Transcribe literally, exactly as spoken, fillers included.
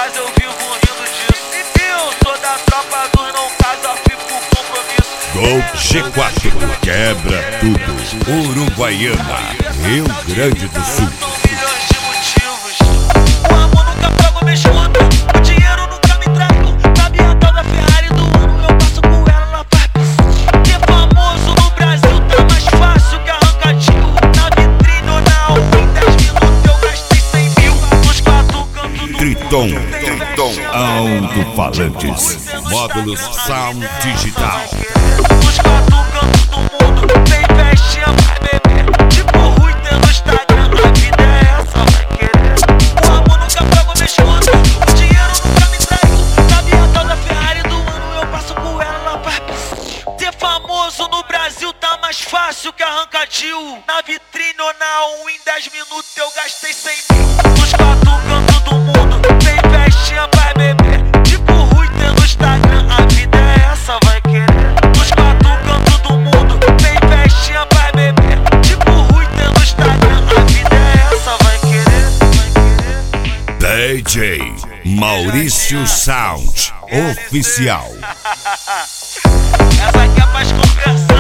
casa eu vivo rindo disso. E eu sou da tropa dos não casa, fico compromisso. Gol G quatro, quebra tudo. Uruguaiana, Rio Grande do Sul. São milhões de motivos. O amor nunca paga minhas contas, o dinheiro nunca me trago. Sabe a tal da Ferrari do ano, eu passo com ela, ela faz piscina. Ser famoso no Brasil tá mais fácil que arrancar tiro. Na vitrine ou na Alpine, dez minutos eu gastei cem mil. Nos quatro cantos do Triton, mundo. Triton, alto-falantes, módulos Sound Digital. Nos quatro cantos do mundo, tem festinha pra beber. Tipo Rui tem no Instagram, a vida é essa, vai querer. O amor nunca paga minhas contas, o dinheiro nunca me trago. Sabe a tal da Ferrari do ano, eu passo por ela, ela faz piscina. Ser famoso no Brasil tá mais fácil que arrancar tio. Na vitrine ou na um, em dez minutos eu gastei cem mil. Nos quatro cantos do mundo, tem festinha pra beber. Tipo Rui tem no Instagram, a vida é essa, vai querer. Nos quatro cantos do mundo, tem festinha pra beber. Tipo Rui tem no Instagram, a vida é essa, vai querer, vai querer. D J Maurício Sound Oficial. Essa aqui é mais conversa.